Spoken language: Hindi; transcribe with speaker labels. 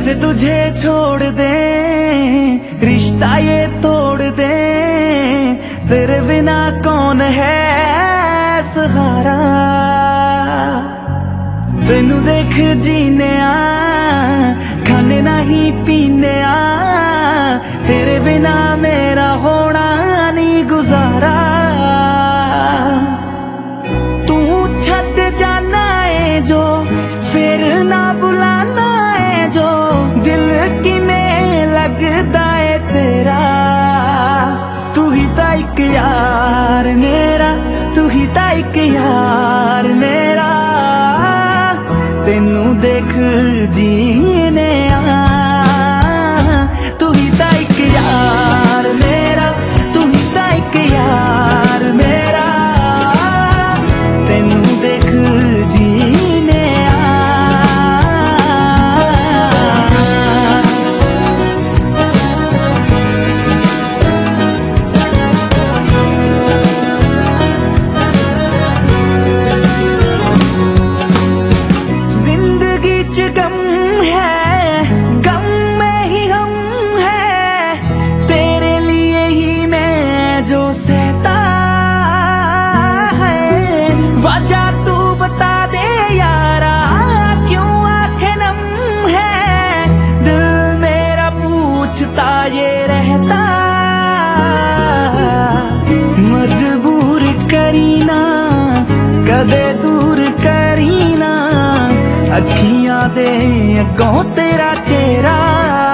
Speaker 1: कैसे तुझे छोड़ दे, रिश्ता ये तोड़ दे, तेरे बिना कौन है सहारा। तेनू देख जीने खाने नहीं पीने तेरे बिना मेरा होना नहीं गुजारा। तू छट जाना है जो फिर ना बुलाना है जो, दिल की में लगता है तेरा। तू ही था एक यार मेरा, तू ही था एक यार मेरा, तेनू देख जीने तू ही था एक यार मेरा, तू ही था एक यार मेरा, तेनू देख जीने गम है, गम में ही हम है, तेरे लिए ही मैं जो सहता है। वजह तू बता दे यारा, क्यों आंखें नम है, दिल मेरा पूछता ये रहता। मजबूर करीना कदे दूर करीना, अखियां दे अगों तेरा चेहरा।